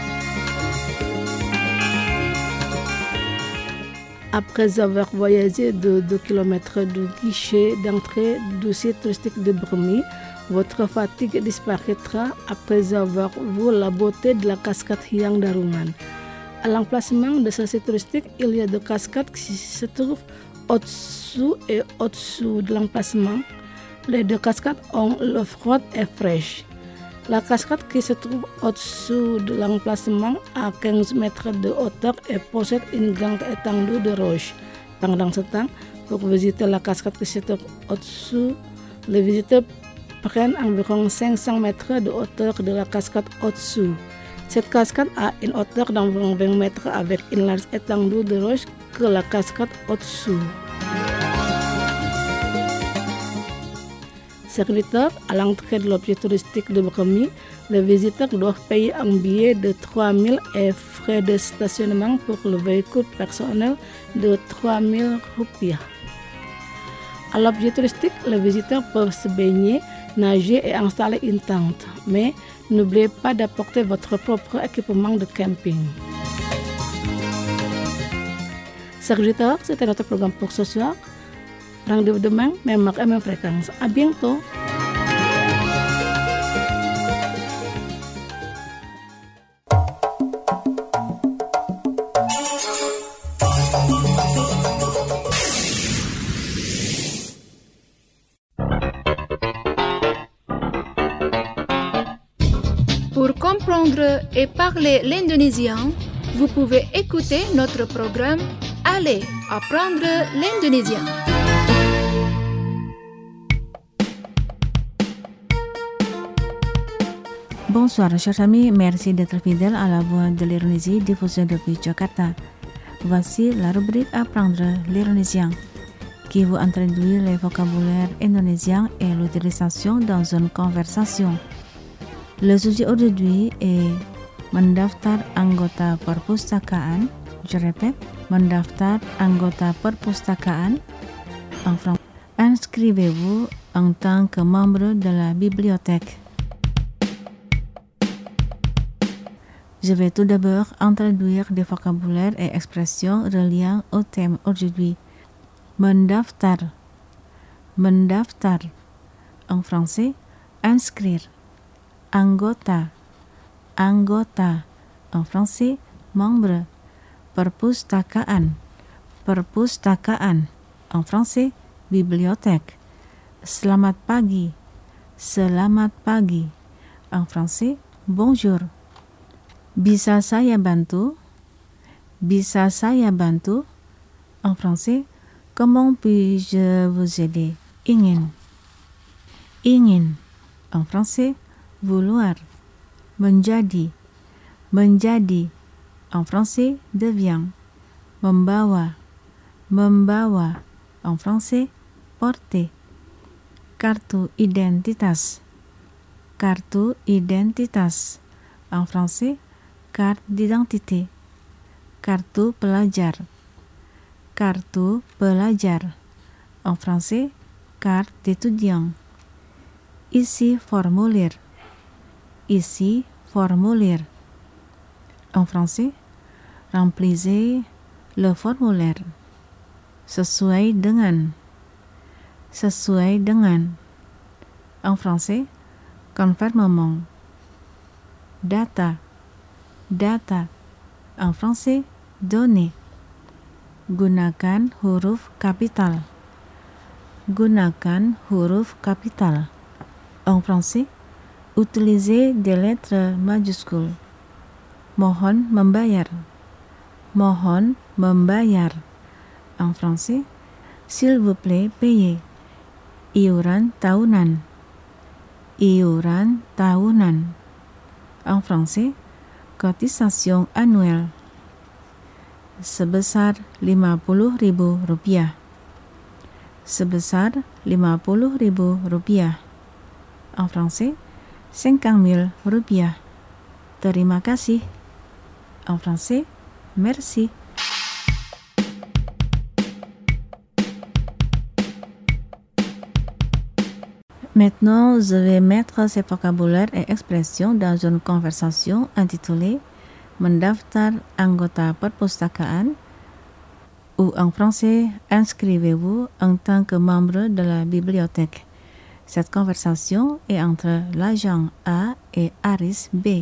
Après avoir voyagé de deux kilomètres du guichet d'entrée du site touristique de Bremi, votre fatigue disparaîtra après avoir vu la beauté de la cascade Hyangdarungan. À l'emplacement de ce site touristique, il y a deux cascades qui se trouvent au-dessous et au-dessous de l'emplacement. Les deux cascades ont l'eau froide et fraîche. La cascade qui se trouve au-dessous de l'emplacement à quinze mètres de hauteur et possède une grande étendue de roches. Pendant ce temps, pour visiter la cascade qui se trouve au-dessous, les visiteurs prennent environ cinq cents mètres de hauteur de la cascade au-dessous. Cette cascade a une hauteur d'environ vingt mètres avec une large étendue de roches que la cascade au-dessous. Serviteurs, à l'entrée de l'objet touristique de Bremi, les visiteurs doivent payer un billet de trois mille et frais de stationnement pour le véhicule personnel de trois mille roupies. À l'objet touristique, les visiteurs peuvent se baigner, nager et installer une tente, mais n'oubliez pas d'apporter votre propre équipement de camping. Serviteurs, c'était notre programme pour ce soir. Rendez-vous demain, même heure et même fréquence. À bientôt. Pour comprendre et parler l'indonésien, vous pouvez écouter notre programme Allez apprendre l'indonésien. Bonsoir chers amis, merci d'être fidèles à la voix de l'Indonésie diffusée depuis Jakarta. Voici la rubrique Apprendre l'indonésien qui vous introduit les vocabulaires indonésiens et l'utilisation dans une conversation. Le sujet aujourd'hui est mendaftar anggota perpustakaan. Je répète, mendaftar anggota perpustakaan. En français, inscrivez-vous en tant que membre de la bibliothèque. Je vais tout d'abord introduire des vocabulaires et expressions reliant au thème aujourd'hui. Mendaftar. Mendaftar. En français, inscrire. Anggota. Anggota. En français, membre. Perpustakaan. Perpustakaan. En français, bibliothèque. Selamat pagi. Selamat pagi. En français, bonjour. Bisa saya bantu? Bisa saya bantu? En français, comment puis-je vous aider? Ingin. Ingin. En français, vouloir. Menjadi. Menjadi. En français, devient. Membawa. Membawa. En français, porter. Kartu identitas. Kartu identitas. En français, carte d'identité. Kartu pelajar. Kartu pelajar. En français, carte d'étudiant. Isi formulir. Isi formulir. En français, remplissez le formulaire. Sesuai dengan. Sesuai dengan. En français, conformément. Data. Data. En français, données. Gunakan huruf kapital. Gunakan huruf kapital. En français, utilisez des lettres majuscules. Mohon membayar. Mohon membayar. En français, s'il vous plaît, payez. Iuran tahunan. Iuran tahunan. En français, Kotisasi anual sebesar lima puluh ribu rupiah. Sebesar lima puluh ribu rupiah. En français, cinquante mille rupiah. Terima kasih. En français, merci. Maintenant, je vais mettre ces vocabulaires et expressions dans une conversation intitulée Mendaftar anggota perpustakaan ou en français Inscrivez-vous en tant que membre de la bibliothèque. Cette conversation est entre l'agent A et Aris B.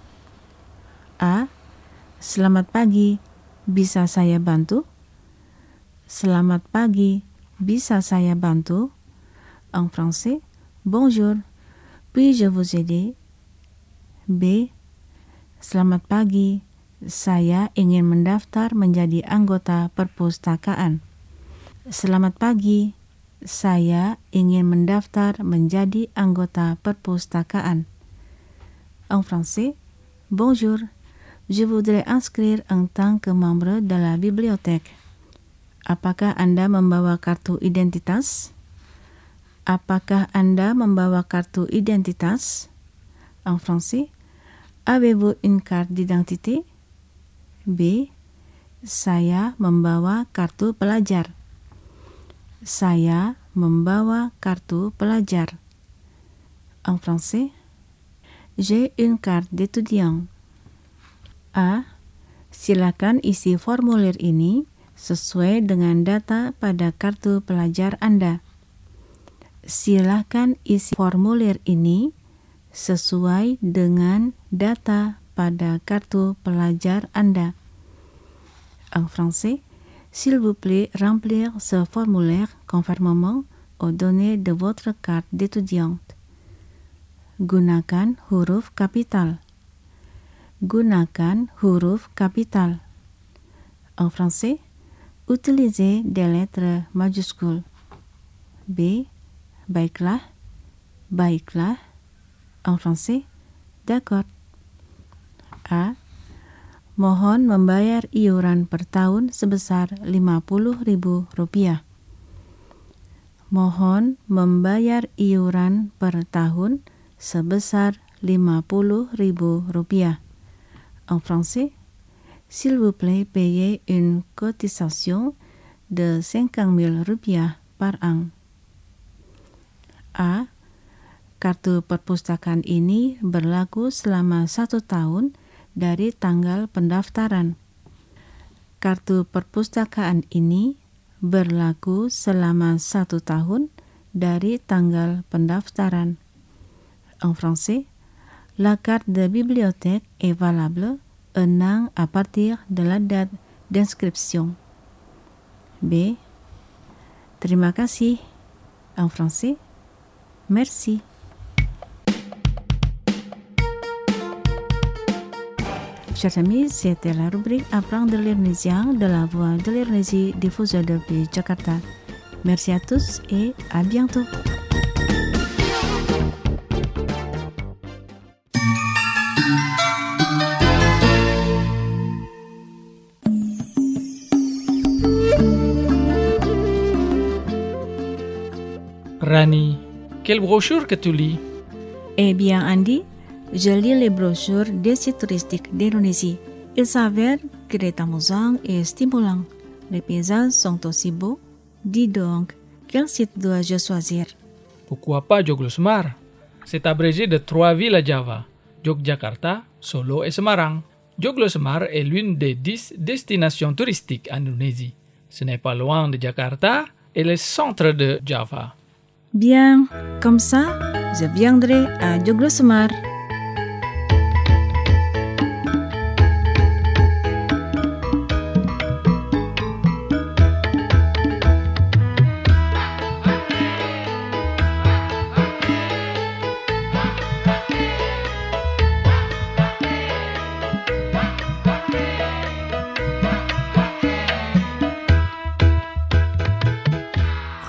A. Selamat pagi, bisa saya bantu? Selamat pagi, bisa saya bantu? En français, bonjour, puis-je vous aider? B. Selamat pagi, saya ingin mendaftar menjadi anggota perpustakaan. Selamat pagi, saya ingin mendaftar menjadi anggota perpustakaan. En français, bonjour, je voudrais inscrire en tant que membre de la bibliothèque. Apakah Anda membawa kartu identitas? Apakah Anda membawa kartu identitas? En français, avez-vous une carte d'identité? B. Saya membawa kartu pelajar. Saya membawa kartu pelajar. En français, j'ai une carte d'étudiant. A. Silakan isi formulir ini sesuai dengan data pada kartu pelajar Anda. Silakan isi formulir ini sesuai dengan data pada kartu pelajar Anda. En français, s'il vous plaît, remplir ce formulaire conformément aux données de votre carte d'étudiante. Gunakan huruf kapital. Gunakan huruf kapital. En français, utilisez des lettres majuscules. B. Baiklah, baiklah. En français, d'accord. A. Mohon membayar iuran per tahun sebesar lima puluh ribu rupiah. Mohon membayar iuran per tahun sebesar lima puluh ribu rupiah. En français, s'il vous plaît, payez une cotisation de cinquante mille rupiah par an. A. Kartu perpustakaan ini berlaku selama satu tahun dari tanggal pendaftaran. Kartu perpustakaan ini berlaku selama satu tahun dari tanggal pendaftaran. En français, la carte de bibliothèque est valable un an à partir de la date d'inscription. B. Terima kasih. En français, merci. Chers amis, c'était la rubrique Apprendre l'Indonésien de la Voix de l'Indonésie diffusée depuis Jakarta. Merci à tous et à bientôt. Rani, quelle brochure que tu lis? Eh bien, Andy, je lis les brochures des sites touristiques d'Indonésie. Il s'avère que c'est amusant et stimulant. Les paysages sont aussi beaux. Dis donc, quel site dois-je choisir? Pourquoi pas Joglo Semar? C'est abrégé de trois villes à Java, Yogyakarta, Solo et Semarang. Joglo Semar est l'une des dix destinations touristiques en Indonésie. Ce n'est pas loin de Jakarta et le centre de Java. Bien, comme ça, je viendrai à Joglo Semar.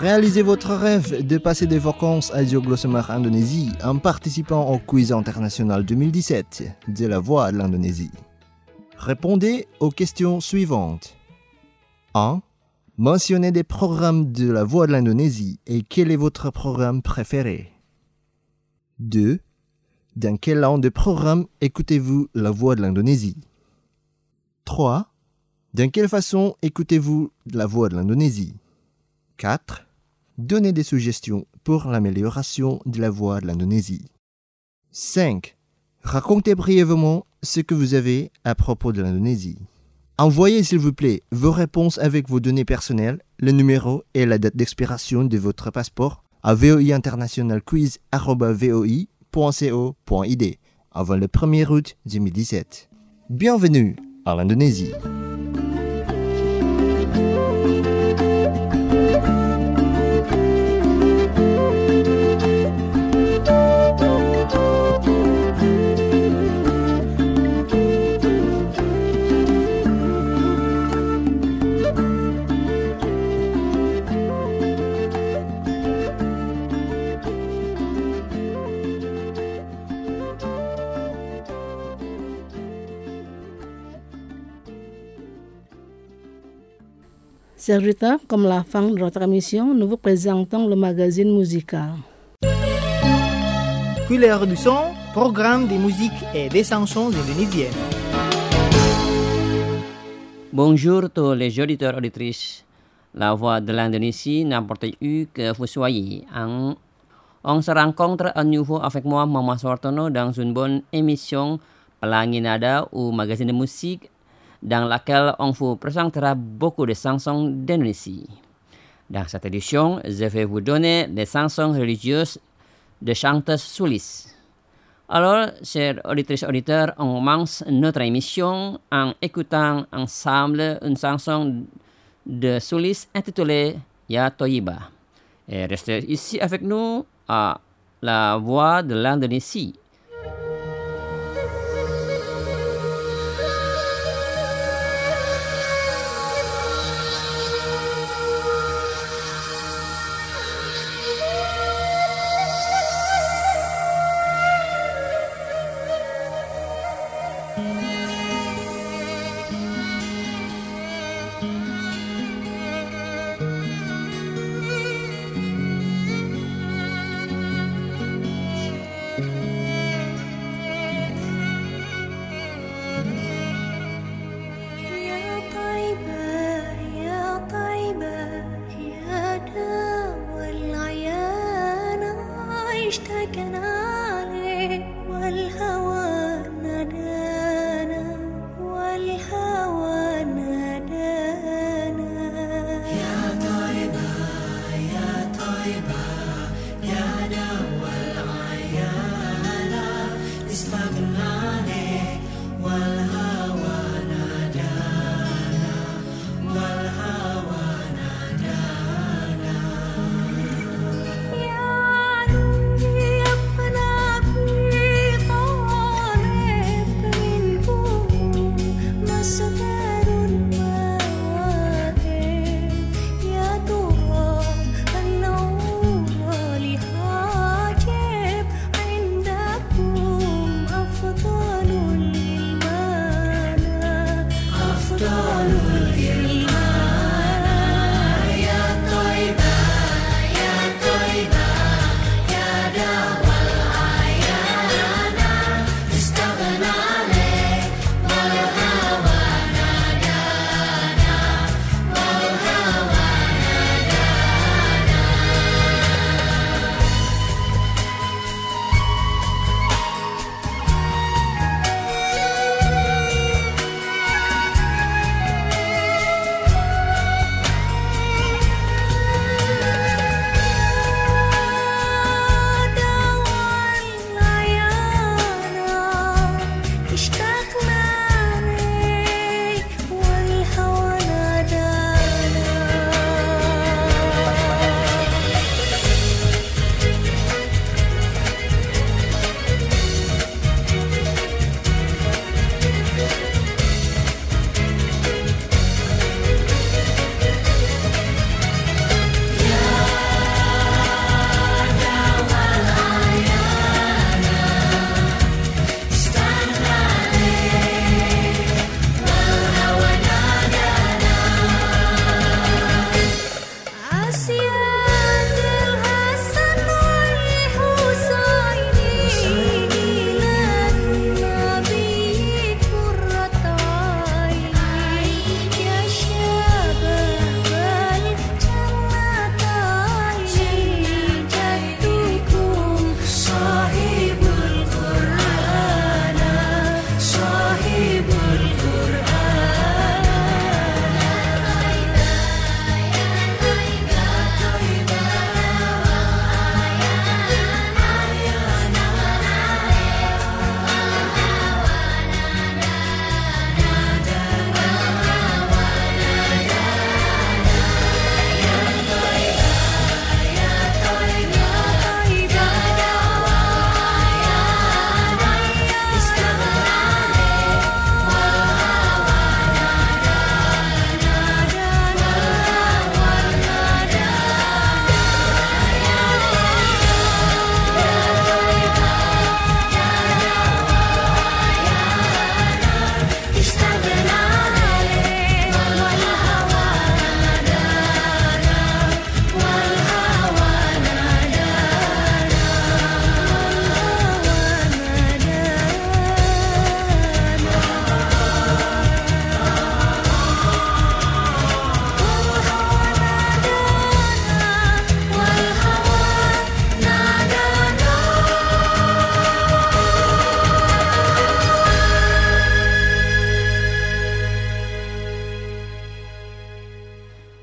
Réalisez votre rêve de passer des vacances à Joglosemar, Indonésie, en participant au Quiz international deux mille dix-sept de la Voix de l'Indonésie. Répondez aux questions suivantes. un. Mentionnez des programmes de la Voix de l'Indonésie et quel est votre programme préféré. deux. Dans quelle langue de programme écoutez-vous la Voix de l'Indonésie. trois. Dans quelle façon écoutez-vous la Voix de l'Indonésie. quatre. Donnez des suggestions pour l'amélioration de la Voix de l'Indonésie. cinq. Racontez brièvement ce que vous avez à propos de l'Indonésie. Envoyez s'il vous plaît vos réponses avec vos données personnelles, le numéro et la date d'expiration de votre passeport à voiinternationalquiz arobase voi point co point id avant le premier août deux mille dix-sept. Bienvenue à l'Indonésie. Chers auditeurs, comme la fin de notre émission, nous vous présentons le magazine musical. Couleur du son, programme de musique et des chansons indonésiennes. Bonjour tous les auditeurs auditrices. La Voix de l'Indonésie n'importe où que vous soyez. On, on se rencontre à nouveau avec moi, Mama Suartono, dans une bonne émission Pelangi Nada ou magazine de musique, dans laquelle on vous présentera beaucoup de chansons d'Indonésie. Dans cette édition, je vais vous donner des chansons religieuses de chanteuses Sulis. Alors, chers auditrices et auditeurs, on commence notre émission en écoutant ensemble une chanson de Sulis intitulée Ya Toyiba. Et restez ici avec nous à la Voix de l'Indonésie.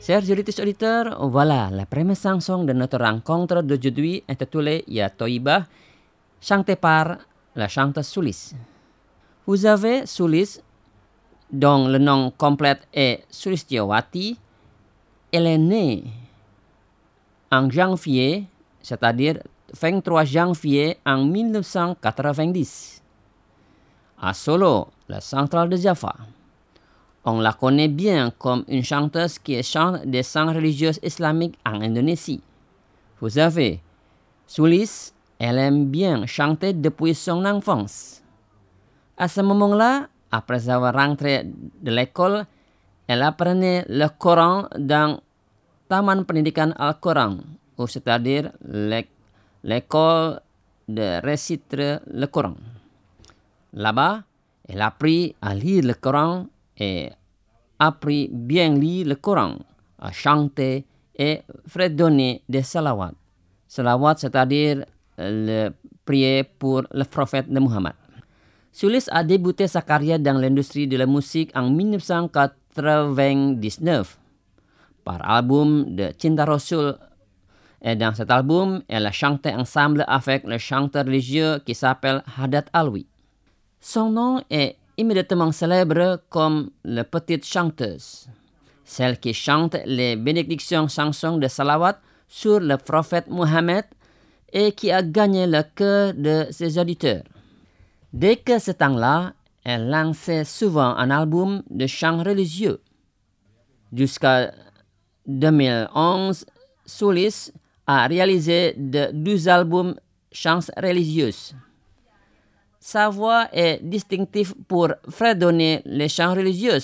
Chers auditeurs, voilà la première chanson de notre rencontre d'aujourd'hui intitulée Ya Toibah, chantée par la chanteuse Sulis. Vous avez Sulis, dont le nom complet est Sulistiawati. Elle est née en janvier, c'est-à-dire vingt-trois janvier en mille neuf cent quatre-vingt-dix, à Solo, la centrale de Java. On la connaît bien comme une chanteuse qui chante des chants religieux islamiques en Indonésie. Vous savez, Sulis, elle aime bien chanter depuis son enfance. À ce moment-là, après avoir rentré de l'école, elle apprenait le Coran dans Taman Pendidikan Al-Quran, ou c'est-à-dire l'école de réciter le Coran. Là-bas, elle a appris à lire le Coran et appris bien lire le Coran, à chanter et fredonner des salawats. Salawat, c'est-à-dire le prier pour le prophète de Muhammad. Sulis a débuté sa carrière dans l'industrie de la musique en mille neuf cent quatre-vingt-dix-neuf par album de Cinta Rasul. Et dans cet album, elle a chanté ensemble avec le chanteur religieux qui s'appelle Haddad Alwi. Son nom est immédiatement célèbre comme la petite chanteuse, celle qui chante les bénédictions chansons de salawat sur le prophète Muhammad et qui a gagné le cœur de ses auditeurs. Dès que ce temps-là, elle lançait souvent un album de chants religieux. Jusqu'à deux mille onze, Sulis a réalisé de douze albums chants religieuses. Sa voix est distinctive pour fredonner les chants religieux.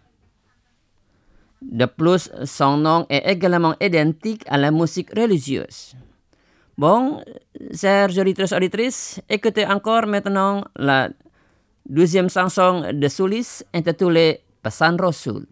De plus, son nom est également identique à la musique religieuse. Bon, chers auditeurs et auditrices, écoutez encore maintenant la deuxième chanson de Sulis intitulée Pesan Rasul.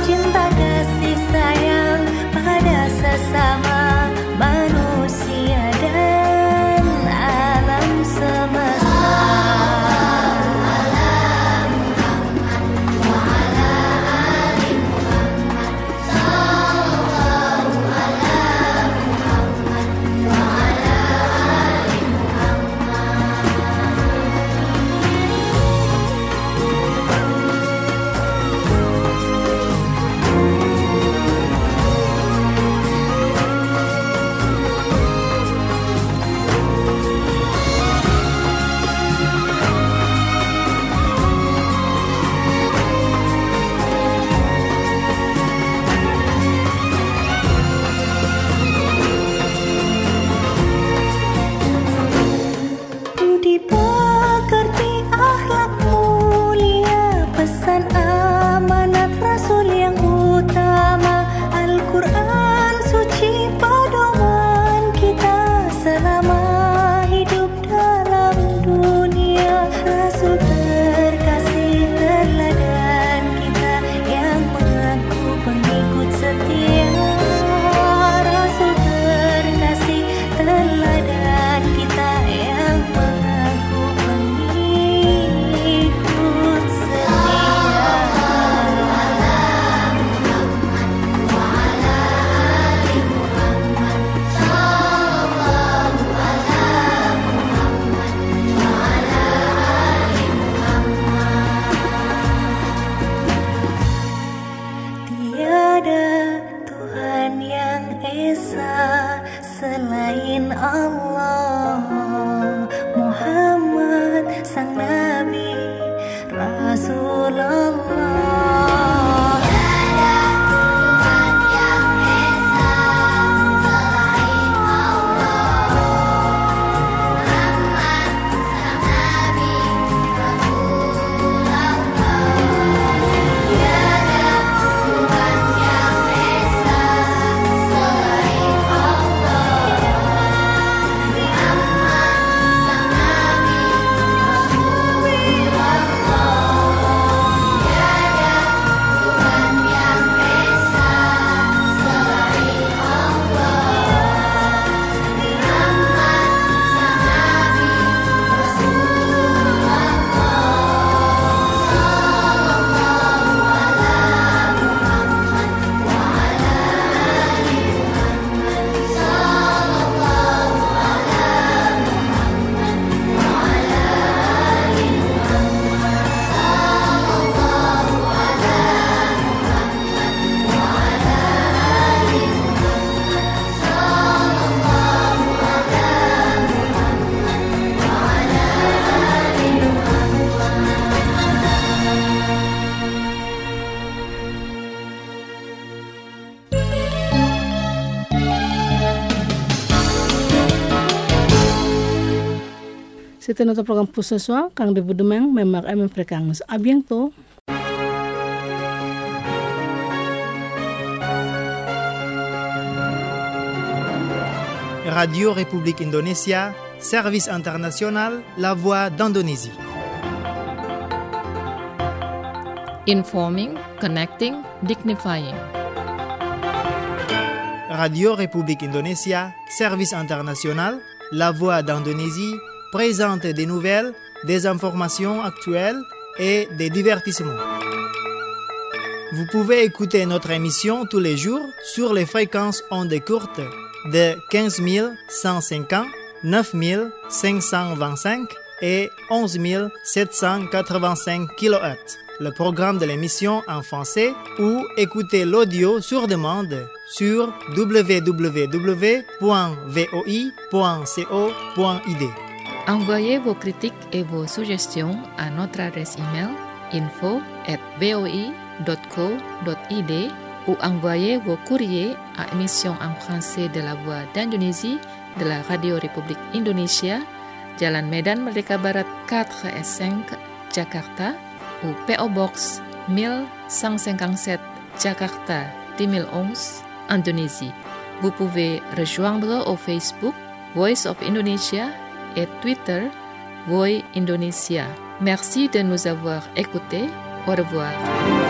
Cinta kasih sayang pada sesama manusia Tuhan yang esa selain Allah, Muhammad sang Nabi Rasulullah. C'était notre programme pour ce soir. Rendez-vous demain, même heure et même fréquence. À bientôt. Radio République Indonésia, service international, la voix d'Indonésie. Informing, connecting, dignifying. Radio République Indonésia, service international, la voix d'Indonésie, présente des nouvelles, des informations actuelles et des divertissements. Vous pouvez écouter notre émission tous les jours sur les fréquences ondes courtes de quinze mille cent cinquante, neuf mille cinq cent vingt-cinq et onze mille sept cent quatre-vingt-cinq kilohertz. Le programme de l'émission en français ou écouter l'audio sur demande sur w w w point v o i point co point i d. Envoyez vos critiques et vos suggestions à notre adresse email info at v o i point co point i d ou envoyez vos courriers à émission en français de la Voix d'Indonésie de la Radio République Indonésia, Jalan Medan Merdeka Barat quatre S cinq, Jakarta, ou P O Box mille cent cinquante-sept, Jakarta deux mille onze, Indonésie. Vous pouvez rejoindre au Facebook Voice of Indonesia et Twitter Voi Indonesia. Merci de nous avoir écoutés. Au revoir.